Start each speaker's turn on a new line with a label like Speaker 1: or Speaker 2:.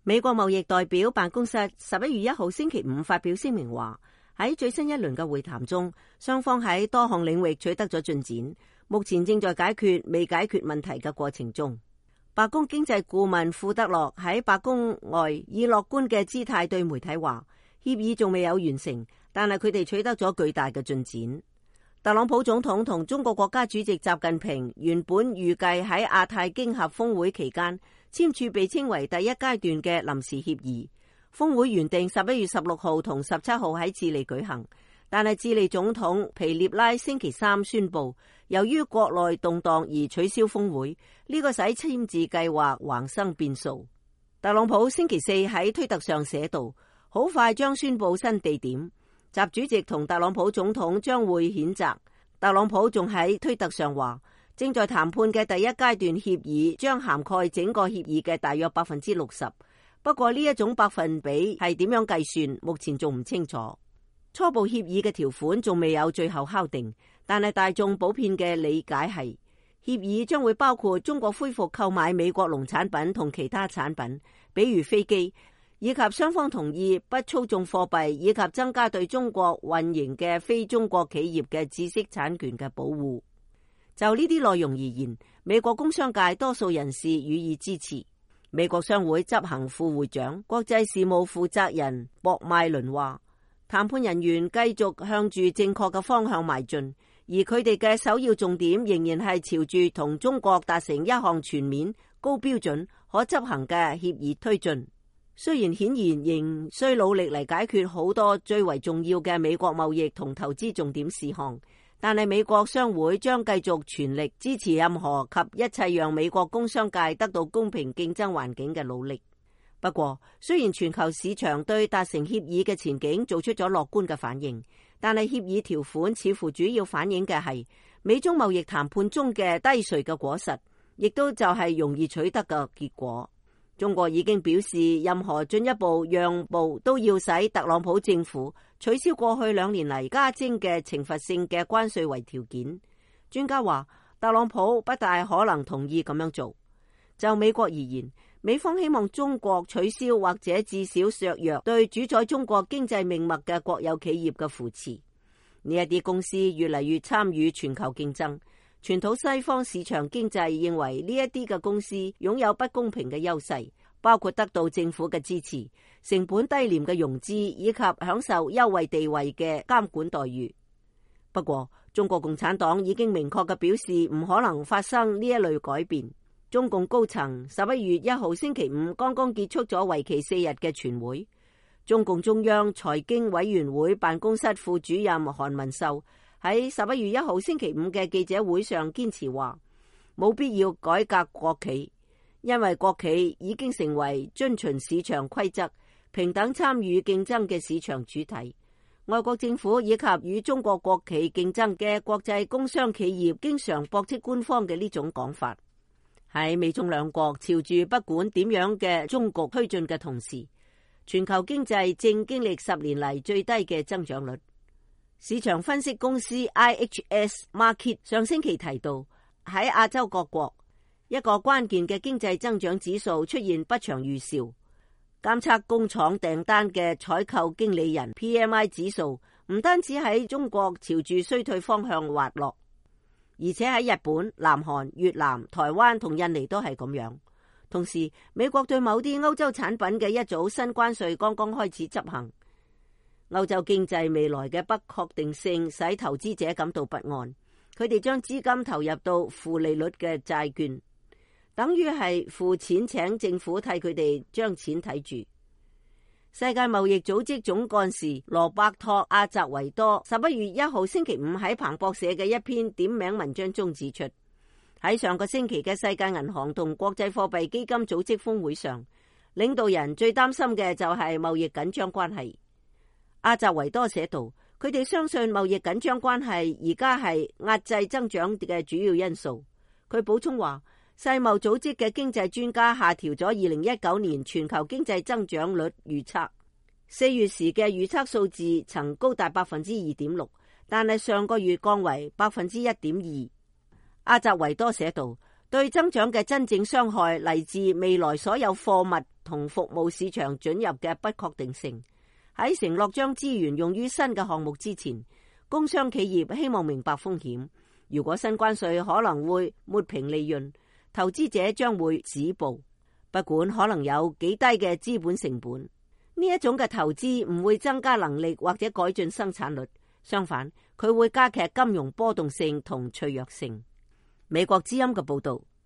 Speaker 1: 美國貿易代表辦公室11月1號星期五發表聲明話，喺最新一輪嘅會談中，雙方喺多項領域取得咗進展，目前正在解決未解決問題嘅過程中。白宮經濟顧問庫德洛喺白宮外以樂觀嘅姿態對媒體話，協議仲未有完成，但係佢哋取得咗巨大嘅進展。特朗普總統同中國國家主席習近平原本預計喺亞太經合峰會期間簽署被稱為第一階段嘅臨時協議。峰會原定11月16號同17號喺智利舉行，但係智利總統皮涅拉星期三宣布，由於國內動盪而取消峰會，呢個使簽字計劃橫生變數。特朗普星期四喺推特上寫道，好快將宣布新地點。習主席同特朗普總統將會譴責。特朗普仲喺推特上話，正在談判嘅第一階段協議將涵蓋整個協議嘅大約60%。不過呢一種百分比係點樣計算，目前仲唔清楚。初步協議嘅條款仲未有最後敲定，但係大眾普遍嘅理解係，協議將會包括中國恢復購買美國農產品同其他產品，比如飛機，以及雙方同意不操縱貨幣，以及增加對中國運營嘅非中國企業嘅知識產權嘅保護。就呢啲內容而言，美國工商界多數人士予以支持。美國商會執行副會長、國際事務負責人博麥倫話，談判人員繼續向住正確嘅方向邁進，而佢哋嘅首要重點仍然係朝住同中國達成一項全面、高標準、可執行嘅協議推進。雖然顯然仍需努力嚟解決好多最為重要嘅美國貿易同投資重點事項，但係美國商會將繼續全力支持任何及一切讓美國工商界得到公平競爭環境嘅努力。不過，雖然全球市場對達成協議嘅前景做出咗樂觀嘅反應，但係協議條款似乎主要反映嘅係美中貿易談判中嘅低垂嘅果實，亦都就係容易取得嘅結果。中國已經表示，任何進一步讓步都要使特朗普政府取消過去2年嚟加徵嘅懲罰性嘅關稅為條件。專家話，特朗普不大可能同意咁樣做。就美國而言，美方希望中國取消或者至少削弱對主宰中國經濟命脈嘅國有企業嘅扶持。呢一啲公司越嚟越參與全球競爭。傳統西方市場經濟認為呢一啲嘅公司擁有不公平嘅優勢，包括得到政府嘅支持、成本低廉嘅融資以及享受優惠地位嘅監管待遇。不過，中國共產黨已經明確嘅表示唔可能發生呢一類改變。中共高層11月1號星期五剛剛結束咗為期4日嘅全會。中共中央財經委員會辦公室副主任韓文秀喺11月1號星期五嘅記者會上堅持話，冇必要改革國企，因為國企已經成為遵循市場規則、平等參與競爭嘅市場主體。外國政府以及與中國國企競爭嘅國際工商企業經常駁斥官方嘅呢種講法。喺美中兩國朝住不管點樣嘅終局推進嘅同時，全球經濟正經歷10年嚟最低嘅增長率。市場分析公司 IHS Markit 上星期提到，喺亞洲各國，一個關鍵嘅經濟增長指數出現不祥預兆。監測工廠訂單嘅採購經理人 PMI 指數唔單止喺中國朝住衰退方向滑落，而且喺日本、南韓、越南、台灣同印尼都係咁樣。同時，美國對某啲歐洲產品嘅一組新關稅剛剛開始執行。歐洲經濟未來嘅不確定性使投資者感到不安，佢哋將資金投入到負利率嘅債券，等於係付錢請政府替佢哋將錢睇住。世界貿易組織總幹事羅伯托·阿澤維多11月1號星期五喺彭博社嘅一篇點名文章中指出，喺上個星期嘅世界銀行同國際貨幣基金組織峰會上，領導人最擔心嘅就係貿易緊張關係。阿澤維多寫道，佢哋相信貿易緊張關係而家係壓制增長嘅主要因素。佢補充話，世貿組織嘅經濟專家下調咗2019年全球經濟增長率預測。4月時嘅預測數字曾高達 2.6%， 但係上個月降為 1.2%。阿澤維多寫道，對增長嘅真正傷害嚟自未來所有貨物同服務市場准入嘅不確定性。喺承諾將資源用於新嘅項目之前，工商企業希望明白風險。如果新關稅可能會抹平利潤，投資者將會止步，不管可能有幾低嘅資本成本。呢一種嘅投資唔會增加能力或者改進生產率，相反，佢會加劇金融波動性同脆弱性。美國之音嘅報道。